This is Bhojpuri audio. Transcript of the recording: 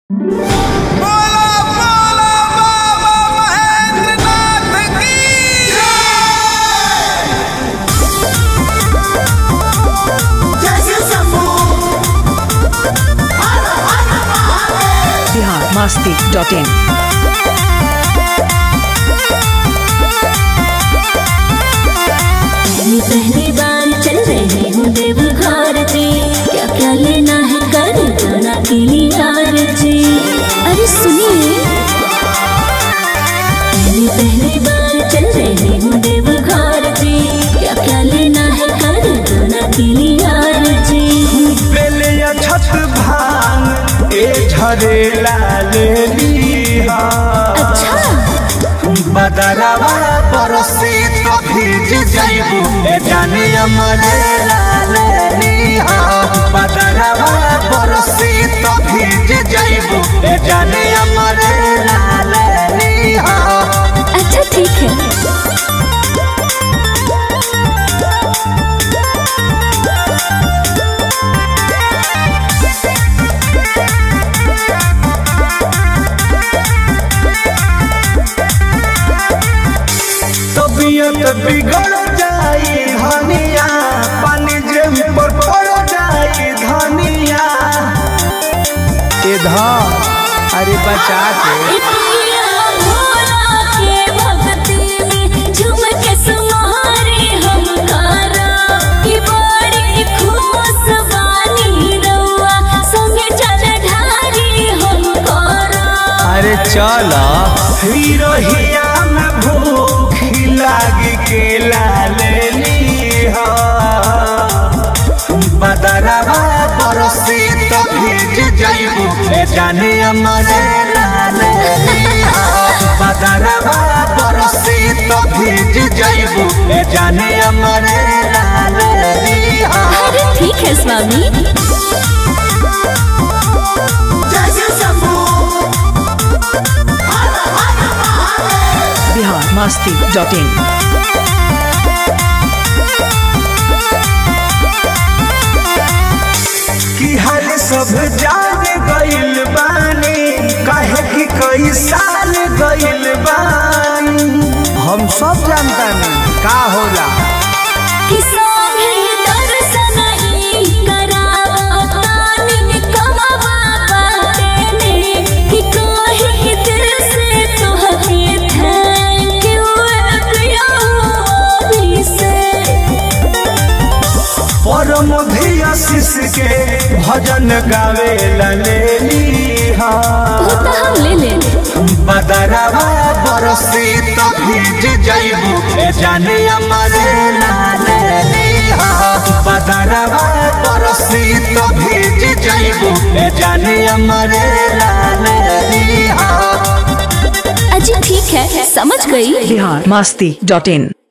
Masti.in पहली बार चल रही हूँ देवघर जी, क्या क्या लेना है कर जाना के लिए यार जी। अरे सुनिए, पहली बार चल रही हूँ देवघर जी, क्या क्या लेना है कर जाना के लिए यार जी। बेलिया छत भांग ए झरेला ले लिहा। अच्छा बदरवा बरसे तो भीज जाइबू ए जाने अमरेला ले लिहा। बदरवा बरसे तो भीज जाइबू ए जाने अमरेला ले लिहा। अच्छा ठीक है। तबीयत बिगड़ जाई धनिया, पानी जेम पर पड़ जाई धनिया। अरे बचा के अरे चला हिरोहिया में भूखी लागी के लाले लिहा। बदरवा बरसे तो भीज जाइबू ए जाने अमरे लाले लिहा। बदरवा बरसे तो भीज जाइबू ए जाने अमरे लाले लिहा। अरे ठीक है स्वामी। Masti.in कि हाल सब जान गइल बानी, काहे कि कई साल गइल बानी। हम सब जानता नहीं का होला। आशीष के भजन गावे ले लिहा। बदरवा बरसे तो भीज जाइबू ए जाने अमरे लाले लिहा। बदरवा बरसे तो भीज जाइबू ए जाने अमरे लाले लिहा। अजी ठीक है, समझ गई। Masti.in